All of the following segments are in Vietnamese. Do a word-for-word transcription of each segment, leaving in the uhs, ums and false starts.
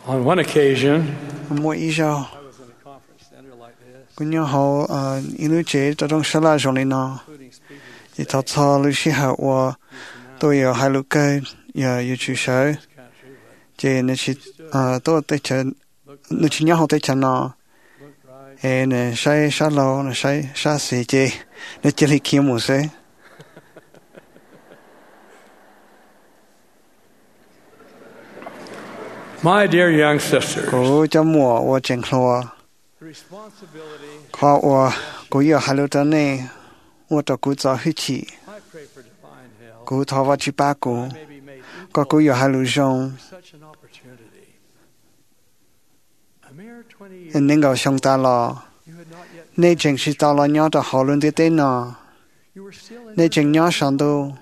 On one occasion, mỗi ý sao I was in a conference center like this, cũng như họ ilu chế cho trong sala trong này nó including speakers thì thật sự lưu sĩ hậu và tôi ở hai lúc cái giờ yêu chú sở in this country, but chế nên chỉ tôi tới chân nên chỉ nhớ họ tới chân nó looked right. ê nè sai sai lâu nè sai sai sĩ chế nên chỉ là kiếm một số My dear young sisters, cố cho mùa và chân khô the responsibility, khó và cố yêu hai lúc đó này và cho cố cho hết chỉ I pray for divine help, cố thọ vào chỉ ba cố may be made có cố yêu hai lúc trong such an opportunity. A mere twenty years, nên gọi xong ta lo you had not yet, nên chính sĩ ta lo nhớ cho họ luôn tới tên nó you were still in nên chính nhớ sang đâu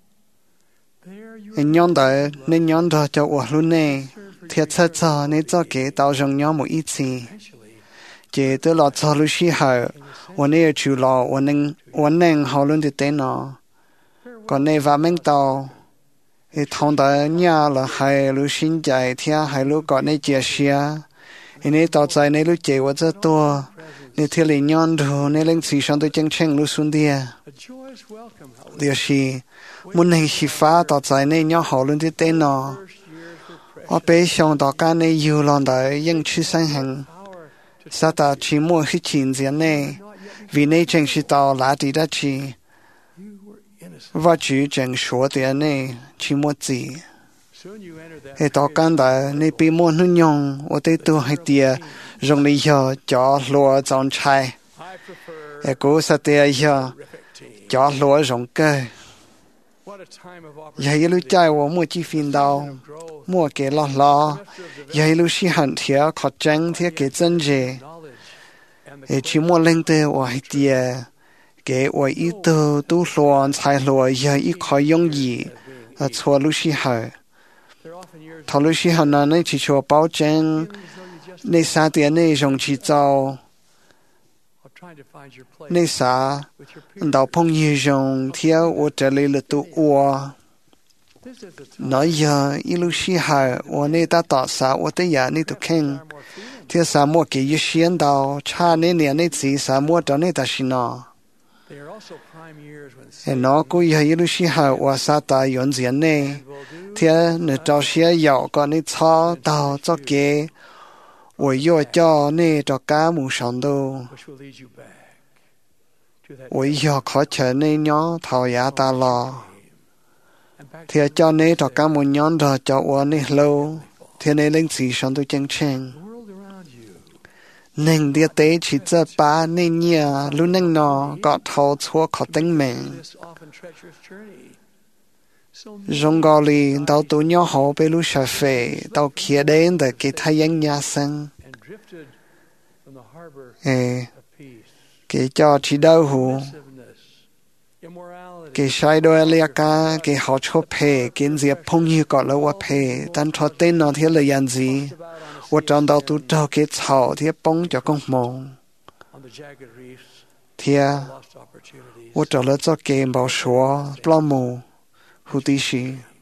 there, you nên nhớ tới nên nhớ đó cho ủa luôn nè thiệt thật cho nên cho kế tạo rằng nhớ một ít gì eventually chỉ tôi lo cho lúc sĩ hậu và nên chủ lo và nên và nên họ luôn tới tên nó còn nên vào mình tàu thì thông tới nhà là hai lúc sinh chạy theo hai lúc gọi nên chia sẻ nên tàu chạy nên lúc chạy và rất to nên thiết lý nhon đồ nên lên sĩ sang tôi chân chân lúc xuống địa a joyous welcome, however, điều gì muốn nên sĩ phá tàu chạy nên nhớ họ luôn tới tên nó first years were ở precious. bên trong đó cái này nhiều lần đấy nhưng chưa sang hàng Power to sa ta chỉ mua cái chuyện gì này vì này chính是到哪里的去 you were innocent. và chủ chính说的này chỉ mua gì Soon you entered that hệ đó cái đấy này bị mua nước nhung ở đây tôi hay tiền dùng lý do cho lúa trồng trái I prefer hệ cố sa tiền giờ terrific team. cho lúa trồng cây What a time of vậy lúc chạy của mua chi phí đâu growth, mua cái lo lo vậy lúc sĩ hạn thiệt khó tranh thiệt cái chân gì knowledge, and the hệ chỉ mua lên từ ở hay tiền cái ở ý từ tu luận sai luận giờ ý khó用gì ở chỗ lúc sĩ hạn there are often years thầu lúc sĩ hạn nó nên chỉ cho bảo chứng feeling as though you just nên xa tiền nên dùng chỉ cho are trying to find your place nên xa with your peers. đào phong nhiều dùng theo ở这里了tu我 This is the time nói giờ ý lúc sĩ hạn ở nên ta tạo xa ở đây giờ nên tu khen more freedom. theo xa mua cái ý xuyên đào cha nên nên nên chỉ xa mua cho nên ta xin nó They are also prime years when hệ nó cũng giờ ý lúc sĩ hạn ở xa ta yuan diện này Satan will do theo nên cho xe dạo có nên cho đào cho cái ở yêu cho nên cho cá mù sẵn đâu which will lead you back to that ở yêu khó trở nên nhớ thảo giá ta lo and back thì cho nên cho cá mù nhón đó cho ở nên lâu thì nên lên chỉ sẵn tôi chân chân the world around you. nên địa tế chỉ cho ba nên nhà luôn nên nó có thầu chúa khó tính mình This often treacherous journey. So rong gò lì tàu tụ nhỏ hồ bê lu sà phê tàu kia đến từ cái thái dân nhà sân and drifted from the harbor ê of peace, cái cho chỉ đau hù submissiveness, immorality, cái sai đôi lia ca cái họ cho phê cái diệp phong như có lâu phê tan cho tên nó thiết là yan gì about on a và trong tàu tụ cho cái thảo thiết bông cho con mong on the jagged reefs, thì lost opportunities. và trở lại cho cái bảo số plo mù hù tí sĩ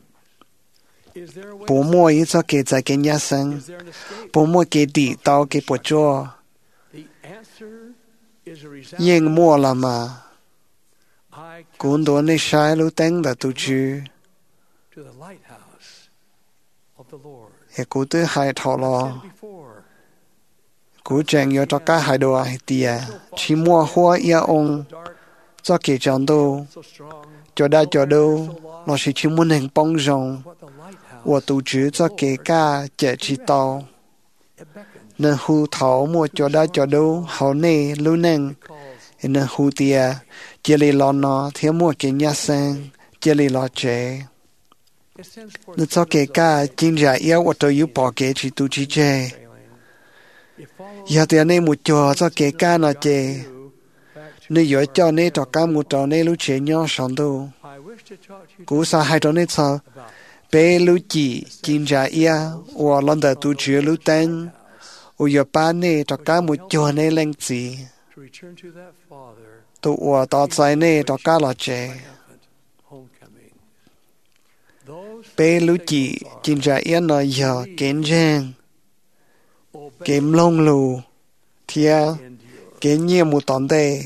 Is there a way? bố mua ý cho cái tại cái nhà sân Is there an escape? bố mua cái đi tàu cái bộ cho The answer is a resounding nhưng mua là mà I cũng đó nên sai lưu tên là tu chú to the lighthouse of the Lord. hệ cú tư hai thọ lo Said before, cú chẳng nhớ cho cả hai đồ ai tìa chỉ mua hoa ia ông dark, cho cái chọn đâu so strong, cho đa cho đâu nó sẽ chỉ muốn hình bông rồng what the lighthouse và tu chú cho cái ca chạy chỉ tàu it beckons, nên hù thảo mua cho đa cho đâu hậu nê lưu nâng calls, nên hù tìa chỉ lì lo nó thiếu mua cái nhà sen chỉ lì lo chế it sends forth nên cho cái ca chính ra yêu và tôi yêu bỏ cái chỉ tu chỉ chế failing. It follows giờ tiền này một chỗ cho cái ca nó chế you back to nếu giờ cho nên cho cả một trò này lúc chế nhau sống đâu I wish to talk to you cú sa hai trò này sao about bé lúc chỉ chính ra ia và lần đầu tu chữa lúc tên ở giờ ba này cho cả một chỗ này lên gì to return to that Father tu ở đó sai này cho cả là chế triumphant homecoming. Those bé lúc chỉ chính ra ia nó giờ kiến giang kiếm lông lù thia kế nhiều một tòn đề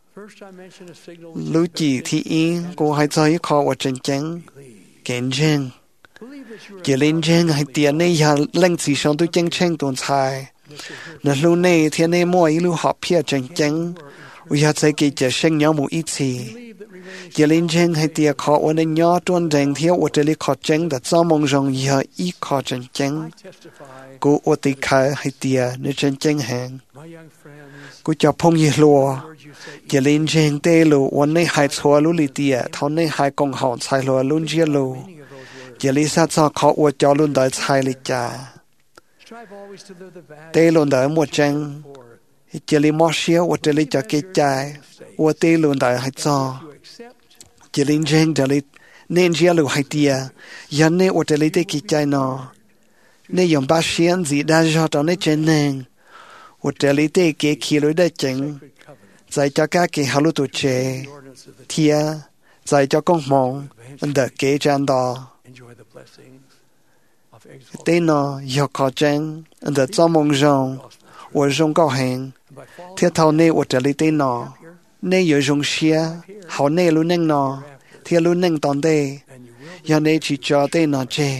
lưu chỉ thị ý cô hay chơi khó ở chân chân kiến chân chỉ lên chân hay tiền này giờ lên chỉ sống tôi chân chân tuần sai nè lưu này thiên này mua ý lưu học phía chân chân bây giờ thấy cái chỉ sinh nhau một ít gì chỉ lên chân hay tiền khó ở nên nhỏ tuần chân thiếu ở đây khó chân đã cho mong rằng giờ ít khó chân chân cô ở đây khai hay tiền nên chân chân hàng cô cho phong gì lùa chỉ lên trên tê lùวันนี้หายชัวรู้ลิเตียท่อนนี้หายกงหอนชายลัวลุ่นเจียลูchỉ lý sát cho khó uất cho luôn đời chai lịch trà tê luôn đời một chân chỉ lý mò xíu uất chỉ lý cho kết chai uất tê luôn đời hay cho chỉ lý chân chỉ lý nên chia lù hay tia dân này uất chỉ lý tê kết chai nó nên dùng ba xiên gì đa cho cho nên chân nên uất chỉ lý tê kết khí lối đời chân dạy cho các cái hào lưu tổ chế thia dạy cho công mong đỡ kế chân đó tên nó do khó chân đỡ cho mong rằng ở trong cao hành thiết thao nê ở trở lại tên nó nê ở trong xia hảo nê luôn nâng nó thiết luôn nâng tòn tê do nê chỉ cho tên nó chê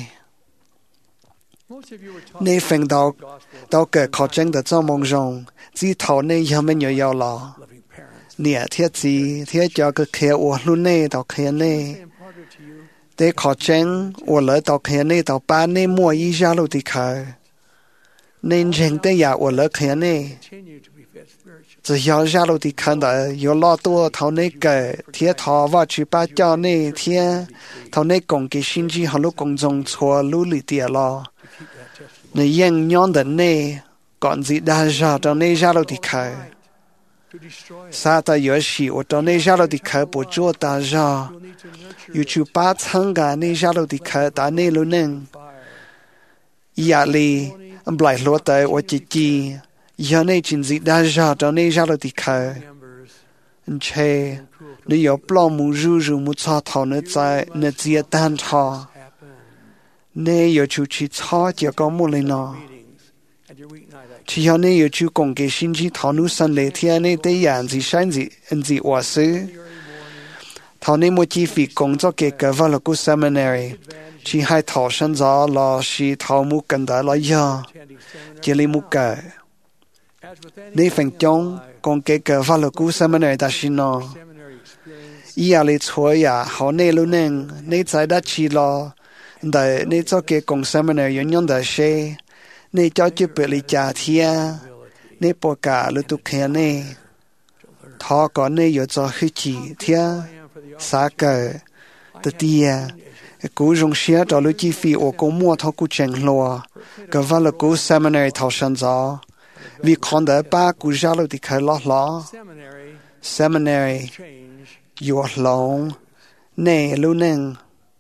nê phèn đào đào kể khó chân đỡ cho mong rằng chỉ thao nê do mình nhớ yêu lo nè thiết gì thiết cho cái kia ở luôn nê đào kia nê để khó chân ở lỡ tàu kia nê tàu ba nê mua ý ra lâu thì khởi nên chân để nhà ở lỡ kia nê chỉ要ra lâu thì khởi đó有老多头那个贴头发去把脚那贴头那公给心机好多公众错路里点了那样样的那赶紧大家到那下楼的开啥的游戏我到那下楼的开不做大家有去把参加那下楼的开打那路能压力不来落的我自己要那经济大家到那下楼的开而且你要不老母入入母操头那在那接单操你要出去操就搞木来呢只要你有去公给心机讨论生理天你得样子生子人子我是讨你没机会工作给个瓦了个 seminary 只还讨生着老师讨木跟的来呀这里木个你分钟公给个瓦了个 seminary 但是呢伊亚里错呀好内路能你在得起了但你做给公 seminary 用用的些你cho chữ bự lý trả thia你bỏ cả lưu tục khe nè thọ có nè yếu cho hư chỉ thia xa cờ tự tia cú rung xía cho lưu chi phí ở công mua thọ cú chèn lùa cái vào là cú seminary thọ sân gió vì con đỡ ba cú ra lưu thì khởi lót ló seminary yếu lòng nè lưu nâng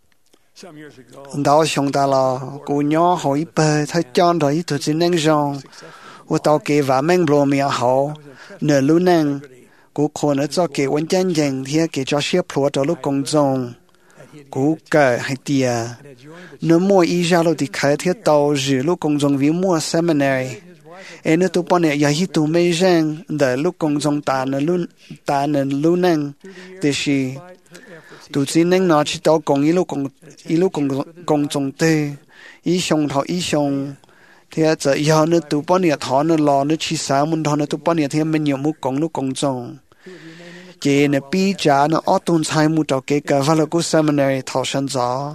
đó xong ta là cô nhỏ hỏi bờ thấy chọn rồi tôi chỉ nên rằng tôi tao kể và mình blo mía hậu nửa lúc nên cô còn ở cho kể quan chân dành thì kể cho xếp plot cho lúc công众cô kể hay tia nếu mua ý ra lúc thì khai thiết tàu giữ lúc công众vì mua seminary em nếu tôi bọn này giờ hít tôi mấy rằng để lúc công众ta nửa lúc ta nửa lúc nên thì gì tôi chỉ nên nói chỉ tao công ý lúc công ý lúc công công众tê ý xong thọ ý xong thì giờ giờ nữa tôi bọn này thọ nữa lo nữa chỉ sáng muốn thọ nữa tôi bọn này thì mình nhiều muốn công lúc công众chỉ nữa bi trả nữa ở tuần sai muốn cho cái cái vào lúc seminary thọ sân gió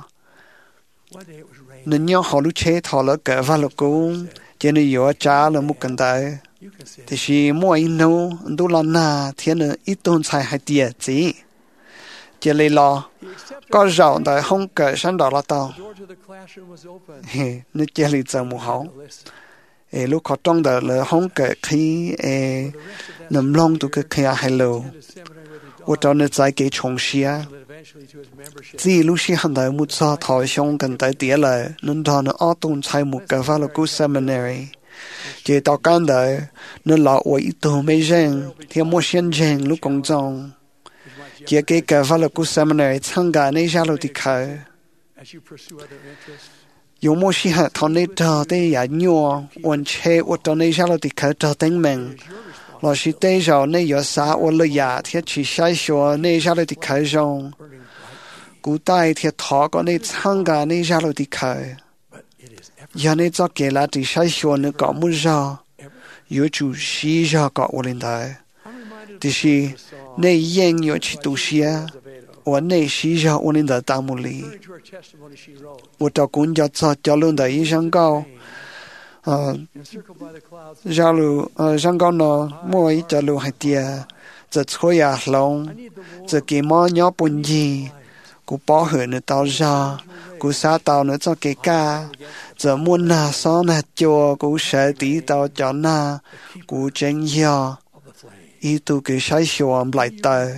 nên nhau họ lúc chế thọ là cái vào lúc cũng chỉ nữa yếu trả là muốn cần tới thì chỉ mỗi nô tôi làm na thì nữa ít tuần sai hay tiệt gì chỉ lấy lo có rau tại không kể sáng đó là tao nó chỉ lấy giờ một hậu lúc họ trong đó là không kể khi nằm long tụ cái kia hay lâu我找你在给重写只lúc xí hành đại một số thọ xong cần tới tía lại nên thọ nó ở tuần sai một cái vào lúc seminary chỉ tao can đời nên là ở ít tuổi mấy rằng thì mua xuyên rằng lúc công trong chỉ cái cái vào lúc seminary tham gia này ra lúc thì khởi 有么时候他那找的也鸟，完全我找那下了的口找登门。老师对着那有啥我了呀？天去下学那下了的口上，古代天他个那参加那下了的口，要那早给了的下学那搞么着，有主西着搞我领带，就是那人要去读书啊。我那时候我领导大木里，我到公交车交流的医生高，呃，假如呃上高呢，莫一交流还跌，这错呀龙，这给么鸟本地，古包河呢到上，古沙到呢做给家，这木那上呢叫古蛇地到叫那，古真呀，一度给晒小王来的。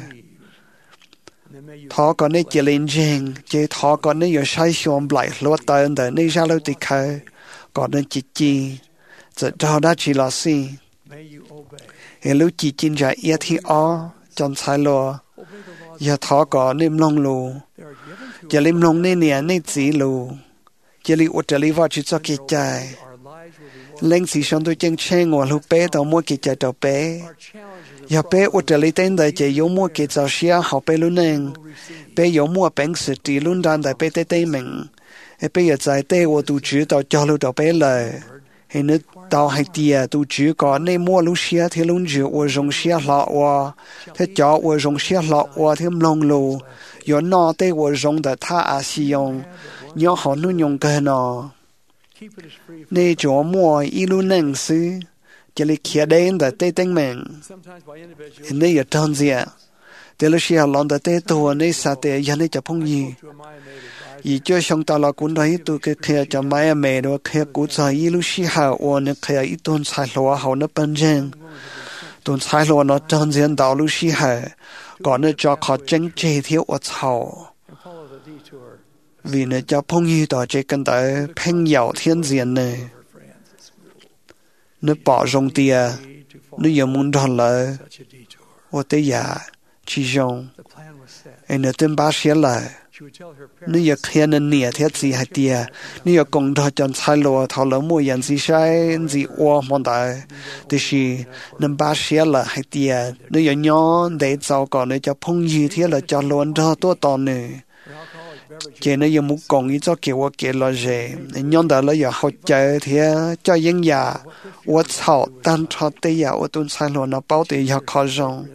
他个那结连证，这他个那有晒相来落单的那下楼的开，个那结晶，这找他去老师，一路结晶在一天二，将菜咯，也他个那龙路，这里龙那年那子路，这里我这里话去做结仔，领事上都正称我路背到莫结仔到背。要背我这里等的就有么给早些好背路能，背有么本事的论坛的背得对门，一背也在对我都知道交流到背了，还能到还低都知道那么路些天论知我用些老话，他教我用些老话天龙路，有那对我用的他也是用，你好能用个呢，那叫么一路能是。这里开灯的对灯门，那也当然，这里是要让的对多那啥的，也那就朋友，也就想到了古代一度个开就买也买了，开古早一路时候，我那开一顿菜罗好那本身，顿菜罗那当然道路时候，搞那就靠真这条我操，为那就朋友到这跟的朋友天然呢。nó bỏ rong tia, nó giờ muốn đòn lại, ô tế giả, chỉ rong, anh nó tên bác sĩ lại, nó giờ khen nó nịa thiết gì hay tia, nó giờ cùng thọ chân sai lùa thọ lỡ mua nhận gì sai, gì ô mong đại, thì chỉ nó bác sĩ lại hay tia, nó giờ nhon để giàu còn nó cho phong gì thiết là cho luôn thọ tốt tòn nữa. Chỉ nó giờ muốn cùng ý cho kiểu kiểu là gì, nhân đó là giờ học chơi thì cho những nhà, tôi chọn tan cho tới giờ tôi tuân sai luôn nó bảo tới giờ khó rong.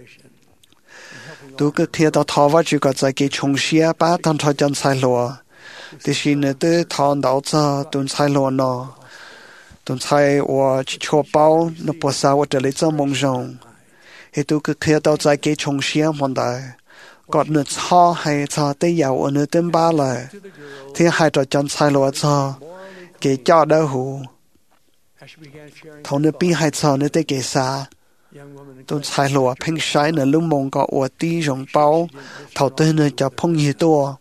Tôi cứ theo đó thọ vào chỉ có在给从事把tan cho chân sai luôn, thì xin nó tới thọ đạo cho tuân sai luôn nó, tuân sai tôi chỉ cho bảo nó bỏ sao tôi lấy cho mong rong, thì tôi cứ theo đó在给从事问题。còn nữa cho hay cho tới giàu ở nữa tên ba là thì hai trò chân sai lúa cho cái cho đỡ hủ thầu nữa bi hai cho nữa tới cái xa tôi sai lúa phèn sai nữa lúc mong có ở tí rong bao thầu tới nữa cho phong nhiều tua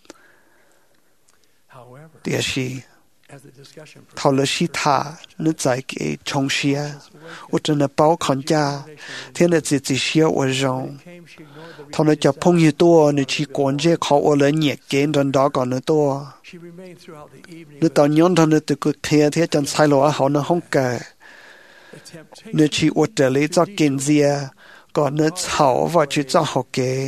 địa sĩ thầu lỡ sĩ thả nữa tại cái trong xia ở trên là bao con cha thế là chỉ chỉ xia ở rong thằng nó chụp phong nhiều tua nó chỉ còn chế khó ở lại nhẹ kén trên đó còn nữa tua nó tao nhón thằng nó từ cái thế thế chân sai lỗi họ nó không kể nó chỉ ở đây lấy cho kiến gì còn nó xảo và chỉ cho họ kể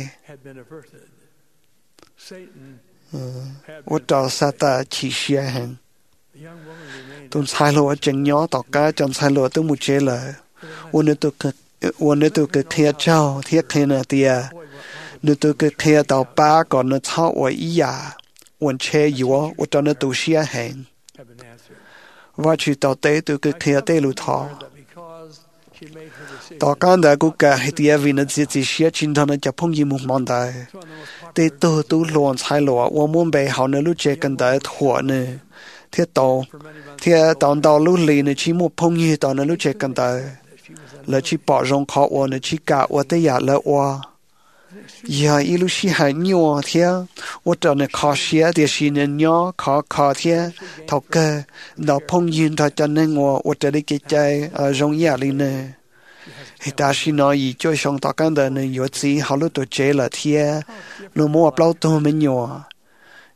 ở đó sa ta chỉ xia hàng tôi sai lỗi chân nhó tao cá chân sai lỗi tôi một chế là ở nơi tôi cái ở nơi tôi cái thế trao thế thế nào tia nếu tôi cái thế tàu ba còn nó tháo ở ý à, uốn che yếu, ở trong nó tụ xia hàng, và chỉ tàu tế tôi cái thế tế lụt thọ, tàu can đã cũng cả hai tia vì nó chỉ chỉ xia chính thằng nó chấp phong gì một món đại, tế tôi tôi luồn sai lụa, tôi muốn bày họ nó lút che cần đại thua nữa, thế tàu, thế tàu tàu lút lì nó chỉ một phong gì tàu nó lút che cần đại, là chỉ bỏ rong khó uốn nó chỉ cả uốn tế giả là uốn. giờ一路是很牛的，我找那考试的是那牛考考的，头个那朋友他叫那我我这里给在呃容易里呢，但是呢，伊就想大干的呢，有自己好多都接了的，那么我不多没牛，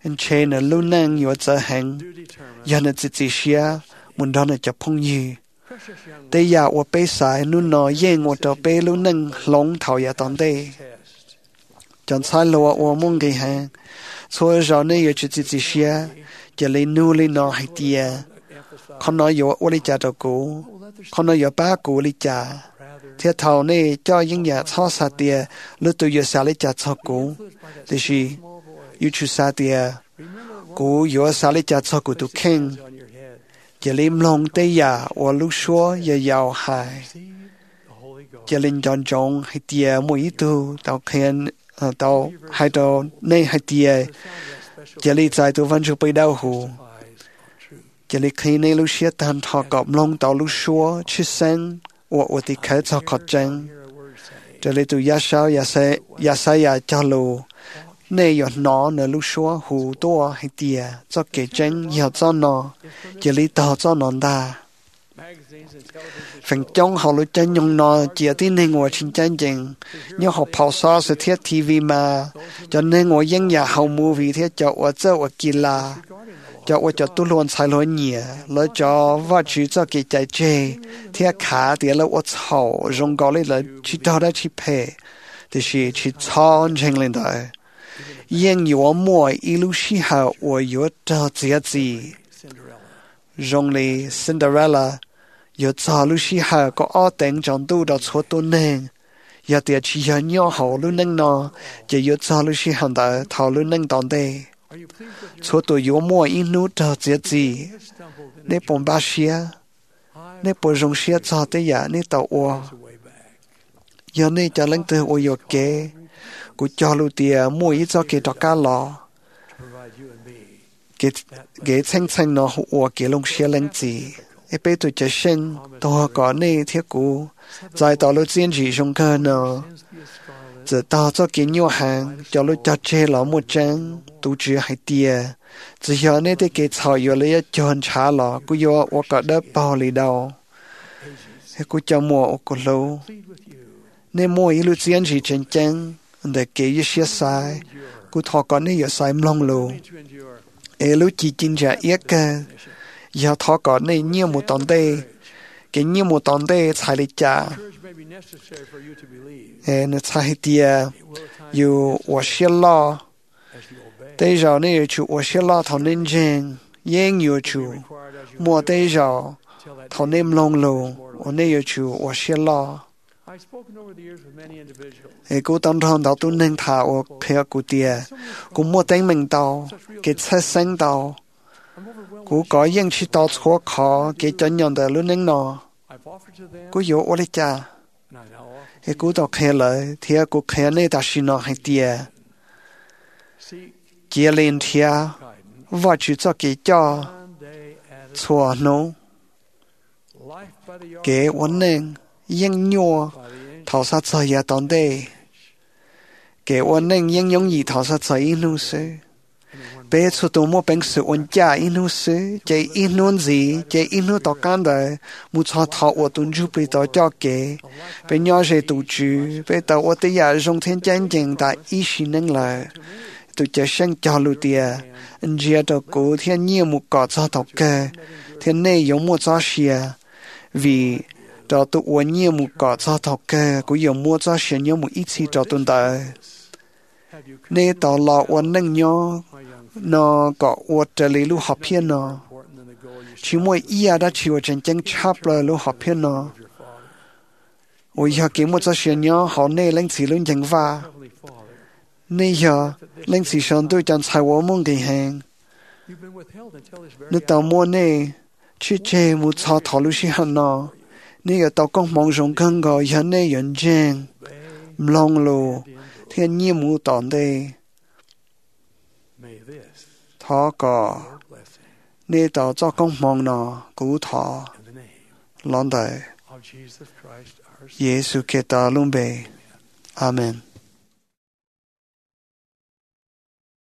anh chế nè lu nâng yếu giờ hành giờ nè chỉ chỉ xia muốn đó nè chập phong gì tây ya ở bên sai nu nói yên ở đó bên lu nâng long thảo ya tận đây chọn sai lúa ở mông cái hàng所以giờ này chỉ chỉ chỉ xia giờ lên nu lên nó hay tiệt con nói yếu ở đây cha đâu cố con nói yếu ba cố đi cha thiết thầu này cho những nhà cho sa tiệt lúc tôi yếu sa lấy cha cho cố thì gì yếu chú sa tiệt cố yếu sa lấy cha cho cố tu khen giờ lên lòng tây ya ở lúc xưa giờ giàu hài giờ lên chọn chọn hay tiệt mỗi tu tao khen tao hay tao này hay tiệt giờ lên tại tu văn chú bị đau hù giờ lên khi này lúc xưa tan thọ cọp lòng tao lúc xưa chứ sen我我的开始考证，这里就亚少亚塞亚塞亚交流，内有拿呢路说好多还点，做给证要做呢，这里到做难的。phần trong họ lựa chọn用nó chỉ tin nên ngồi trên chân trình, nhưng họ跑啥是贴 ti vi 嘛，cho nên ngồi dân nhà hậu movie贴叫我做我记啦。cho tôi cho tôi luôn sai lỗi nhiều, lỡ cho vợ chú cho cái trái chè, thì cả thì là tôi chào, dùng gọi là chỉ đó đã chỉ phê, thì chỉ chỉ chào chân lên đấy, nhưng nhiều mỗi ilu sĩ hậu tôi yếu cho gì gì, dùng lý Cinderella, yếu cho ilu sĩ hậu có ở tiếng trong tu đó số tu nên, yếu thì chỉ yếu nhỏ hậu luôn nên nó, chỉ yếu cho ilu sĩ hậu đó thảo luôn nên đón đây. Số tôi yếu mua in nút cho gì gì, nếu bọn ba xia, nếu bọn rong xia cho tới giờ nếu tàu ô, giờ này cho lãnh từ ô yếu kế, cũng cho lưu tiền mua ít cho kế cho cá lò, kế kế thanh thanh nó ô kế lông xia lãnh gì, ấy bây tôi cho sinh, tôi có này thiết cũ,在道路坚持上课呢。只到做给牛行，叫路叫车老木真，都只还跌。只要你得给草有了一就很差了，กู要我觉得包里头，กู叫莫我个路，你莫一路坚持真正，得给一些晒，กูทอก่อนนี่อย่าใส่มลง路，เอ路จีจินจะเอียกอย่าทอก่อนนี่เงี้ยหมูตอนเต้给你木当的彩礼家，诶，那彩电有我写了，对着呢就我写了头认真，也有就莫对着头认龙龙，我那有就我写了。诶，กู當堂到都能他我佢กู爹，กู莫定明到，給出聲到。กูก็ยังชิดต่อชัวขอเกจนยอนแต่รุ่นนึงนอกูอยู่โอลิจ่าเอกูต่อเคเลยเทียกูเคในตาชินอให้เตียเจียเลนเทียว่าจุดจะเกจ่อชัวโนเกวันหนึ่งยังยัวทอสัตย์ยาตอนเดเกวันหนึ่งยังยงยีทอสัตย์อินุสืbé số tụ mua bánh sữa ôn cha inu sữa chạy inu gì chạy inu tao can đời mua cho thọ ở tuần chú bị tao cho kể bé nhỏ sẽ tụ chú bé tao ở đây giờ dùng thiên chân chân tại ý xin năng là tụ chơi sang cho lưu tiền anh chị tao cố thiên nhiên một cọ cho tao kể thiên này giống một cho xia vì tao tụ ở nhiên một cọ cho tao kể cũng giống một cho xia nhau một ít gì cho tuần đời nên tao lo ở năng nhau nó có ở这里路好偏呢，chỉ mỗi ý đã chịu chân chân chắp lời路好偏呢，我要给我这些人好内领起论正法，你要领起上对将财我们给行，你到末内去这木草讨论些很呢，你要到公网上看个人内认真，唔浪路，天nhiên木当的。thọ có nên tao cho công mong nó cứu thọ lon đời Giêsu Kitô luôn bề Amen.